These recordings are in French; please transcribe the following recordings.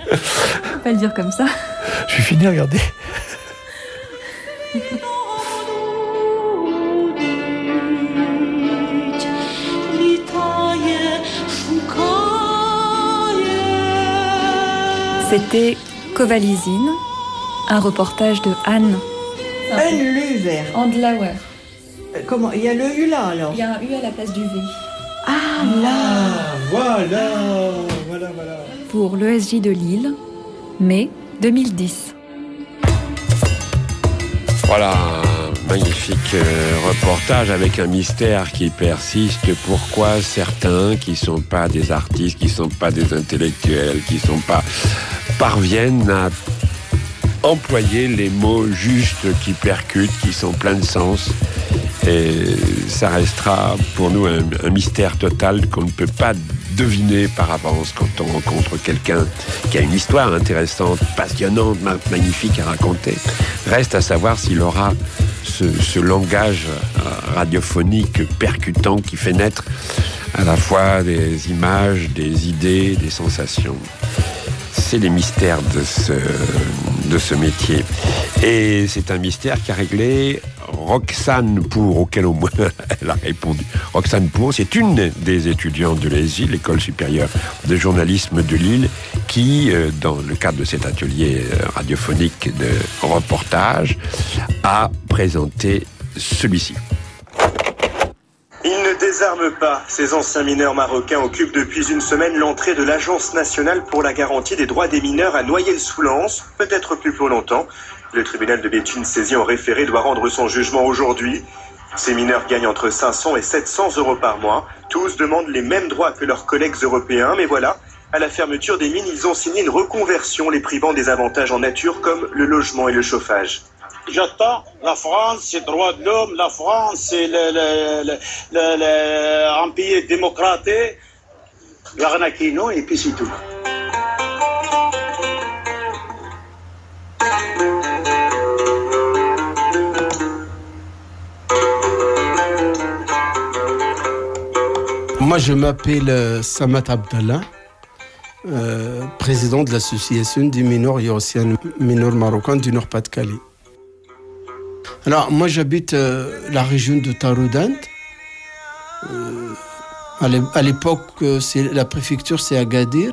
On peut pas le dire comme ça. Je suis fini, regardez. C'était Kovalizine, un reportage de Anne. Anne Luver. Andlauer. Comment? Il y a le U là alors? Il y a un U à la place du V. Ah là! Voilà. Pour l'ESJ de Lille, mai 2010. Voilà, un magnifique reportage avec un mystère qui persiste. Pourquoi certains qui ne sont pas des artistes, qui ne sont pas des intellectuels, qui ne sont pas parviennent à employer les mots justes qui percutent, qui sont pleins de sens. Et ça restera pour nous un mystère total qu'on ne peut pas deviner par avance quand on rencontre quelqu'un qui a une histoire intéressante, passionnante, magnifique à raconter. Reste à savoir s'il aura ce langage radiophonique percutant qui fait naître à la fois des images, des idées, des sensations. C'est les mystères de ce métier. Et c'est un mystère qu'a réglé Roxane Pour, auquel au moins elle a répondu. Roxane Pour, c'est une des étudiantes de l'ESJ, l'École supérieure de journalisme de Lille, qui, dans le cadre de cet atelier radiophonique de reportage, a présenté celui-ci. Il ne désarme pas. Ces anciens mineurs marocains occupent depuis une semaine l'entrée de l'Agence nationale pour la garantie des droits des mineurs à Noyelles-sous-Lens, peut-être plus pour longtemps. Le tribunal de Béthune saisi en référé doit rendre son jugement aujourd'hui. Ces mineurs gagnent entre 500 et 700 euros par mois. Tous demandent les mêmes droits que leurs collègues européens, mais voilà, à la fermeture des mines, ils ont signé une reconversion les privant des avantages en nature comme le logement et le chauffage. J'attends la France, c'est le droit de l'homme, la France, c'est un pays démocratique. L'arnaque, non, et puis c'est tout. Moi, je m'appelle Samat Abdallah, président de l'association des mineurs et anciens mineurs marocains du Nord-Pas-de-Calais. Alors, moi, j'habite la région de Taroudant. À l'époque, la préfecture, c'est Agadir.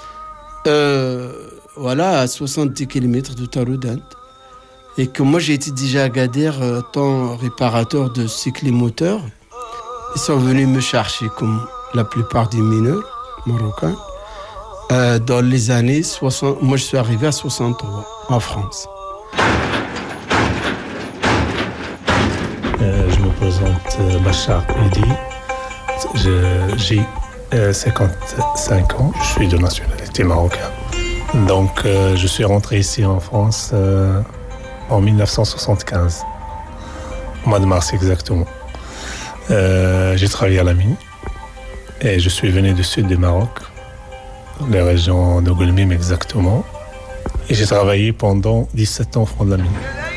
Voilà, à 70 km de Taroudant. Et que moi, j'ai été déjà à Agadir, tant réparateur de cycles-moteurs. Ils sont venus me chercher, comme la plupart des mineurs marocains. Dans les années 60, moi, je suis arrivé à 63, en France. Je me présente Bachar Mehdi. J'ai 55 ans. Je suis de nationalité marocaine. Donc, je suis rentré ici en France en 1975. Au mois de mars exactement. J'ai travaillé à la mine. Et je suis venu du sud du Maroc, les régions de Goulmim exactement. Et j'ai travaillé pendant 17 ans au fond de la mine.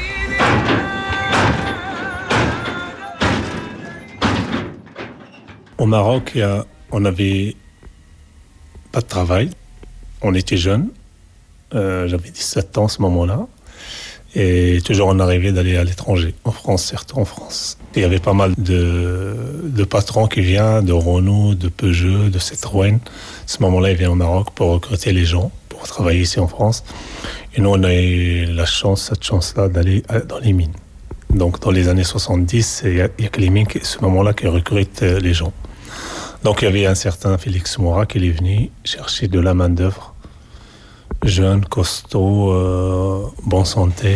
Au Maroc, on n'avait pas de travail. On était jeunes. J'avais 17 ans à ce moment-là. Et toujours on arrivait d'aller à l'étranger, en France, surtout en France. Il y avait pas mal de patrons qui viennent, de Renault, de Peugeot, de Citroën. À ce moment-là, ils viennent au Maroc pour recruter les gens, pour travailler ici en France. Et nous, on a eu cette chance-là d'aller dans les mines. Donc, dans les années 70, il y a que les mines, à ce moment-là, qui recrutent les gens. Donc, il y avait un certain Félix Moura qui est venu chercher de la main-d'œuvre. Jeune, costaud, bonne santé.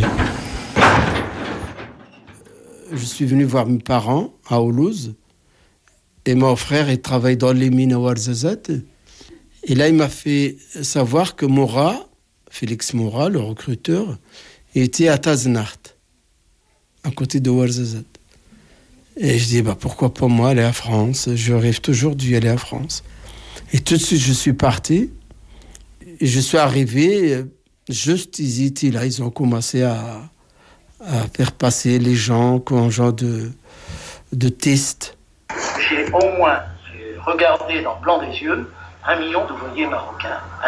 Je suis venu voir mes parents à Oulouz. Et mon frère, il travaille dans les mines à Ouarzazate. Et là, il m'a fait savoir que Moura, Félix Moura, le recruteur, était à Taznart, à côté de Ouarzazate. Et je dis, pourquoi pas moi aller à France? Je rêve toujours d'y aller à France. Et tout de suite, je suis parti. Et je suis arrivé, juste ils étaient là, ils ont commencé à faire passer les gens comme genre de test. J'ai au moins regardé dans le blanc des yeux 1 million d'ouvriers marocains.